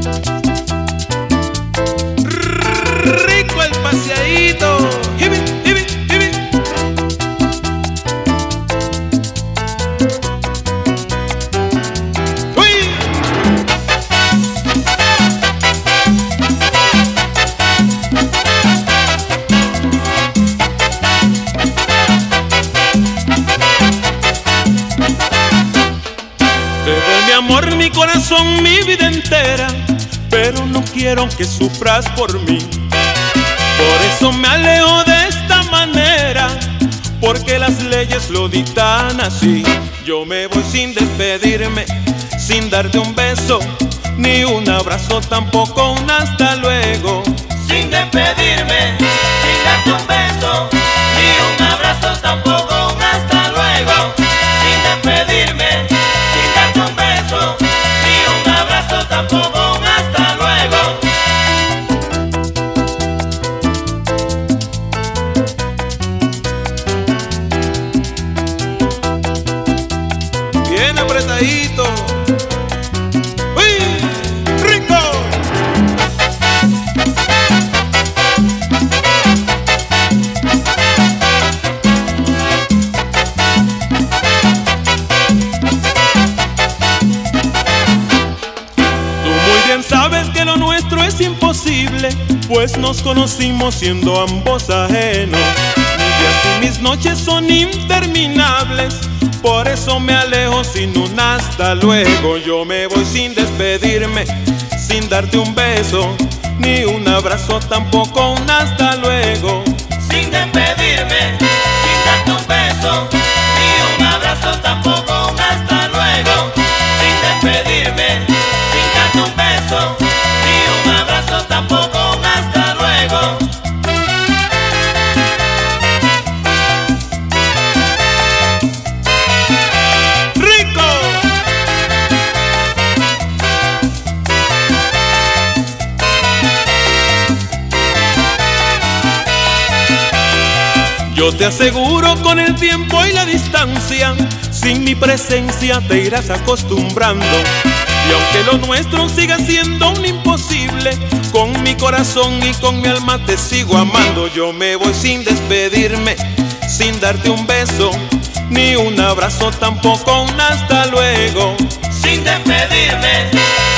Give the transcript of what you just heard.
Rico el paseadito. Hibi, hibi, hibi. ¡Uy! Te doy mi amor, mi corazón, mi vida entera, pero no quiero que sufras por mí. Por eso me alejo de esta manera, porque las leyes lo dictan así. Yo me voy sin despedirme, sin darte un beso, ni un abrazo, tampoco un hasta luego. Sin despedirme, sin darte un beso, ni un abrazo, tampoco un hasta luego. Sin despedirme, sin darte un beso, ni un abrazo, tampoco un hasta luego. Bien apretadito. ¡Uy! ¡Rico! Tú muy bien sabes que lo nuestro es imposible, pues nos conocimos siendo ambos ajenos. Mis días y mis noches son interminables, por eso me alejo sin un hasta luego. Yo me voy sin despedirme, sin darte un beso, ni un abrazo, tampoco un hasta luego. Sin despedirme, sin darte un beso, ni un abrazo, tampoco un hasta luego. Sin despedirme, sin darte un beso, ni un abrazo, tampoco un hasta luego. ¡Rico! Yo te aseguro, con el tiempo y la distancia, sin mi presencia te irás acostumbrando. Y aunque lo nuestro siga siendo un imposible, con mi corazón y con mi alma te sigo amando. Yo me voy sin despedirme, sin darte un beso, ni un abrazo, tampoco un hasta luego. Sin despedirme,